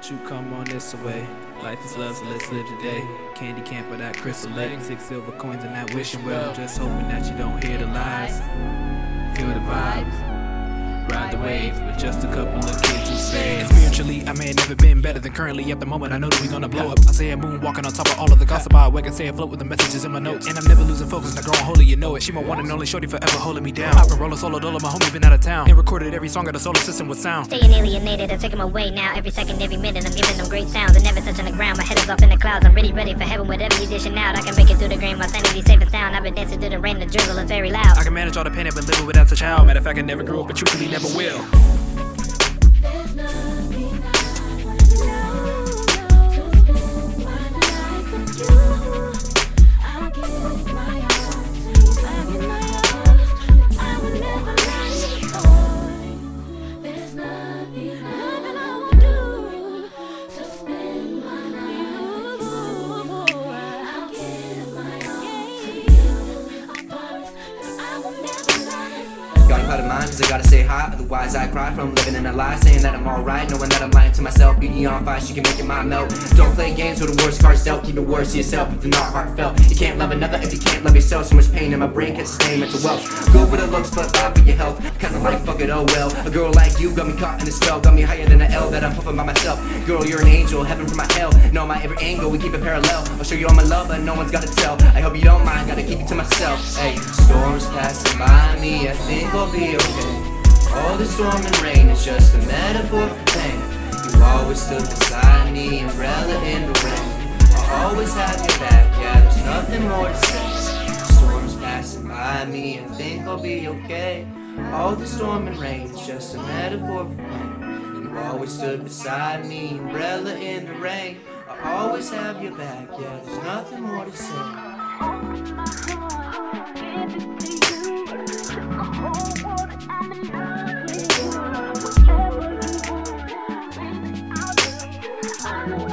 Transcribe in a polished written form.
won't you come on this way? Life is love, so let's live today. Candy camp with that crystal lake. 6 silver coins and that wishing well. Just hoping that you don't hear the lies. Feel the vibes. Ride the wave with just a couple of kids who stay. And spiritually, I may have never been better than currently. At the moment, I know that we gonna blow up. I say a moon walking on top of all of the gossip. I wake and say afloat with the messages in my notes. And I'm never losing focus, not growing holy, you know it. She my one and only shorty forever holding me down. I've been rolling solo dolo, my homie been out of town. And recorded every song of the solar system with sound. Staying alienated, I take them away now. Every second, every minute, I'm giving them great sounds. I'm never touching the ground, my head is off in the clouds. I'm ready for heaven, whatever you dishing out. I can break it through the grain, my sanity safe and sound. I've been dancing through the rain, the drizzle is very loud. I can manage all the pain, but living without a child. Matter of fact, I never grew up, but truthfully never will. There's nothing I wanna know. Just spend my life with you. I'll give my all. I'll give my all. I will never let you go. There's nothing I wanna do. Just spend my life with you. I'll give my all to you. I promise that I will never let you go. Got out of mind cause I gotta say hi, otherwise I cry from living in a lie. Saying that I'm alright, knowing that I'm lying to myself. Beauty on fire, she can make your mind melt. Don't play games with the worst cards dealt. Keep it worse to yourself if you're not heartfelt. You can't love another if you can't love yourself. So much pain in my brain can't sustain mental wealth. Good with the looks but bad for your health. Kinda like fuck it, oh well. A girl like you got me caught in a spell. Got me higher than an L that I'm puffing by myself. Girl, you're an angel, heaven from my hell. Know my every angle, we keep it parallel. I'll show you all my love but no one's gotta tell. I hope you don't mind, gotta keep it to myself. Hey, storms passing by me, I think I'll be okay. All the storm and rain is just a metaphor for pain. You always stood beside me, umbrella in the rain. I'll always have your back, yeah, there's nothing more to say. Storms passing by me, I think I'll be okay. All the storm and rain is just a metaphor for pain. You always stood beside me, umbrella in the rain. I'll always have your back, yeah, there's nothing more to say. I know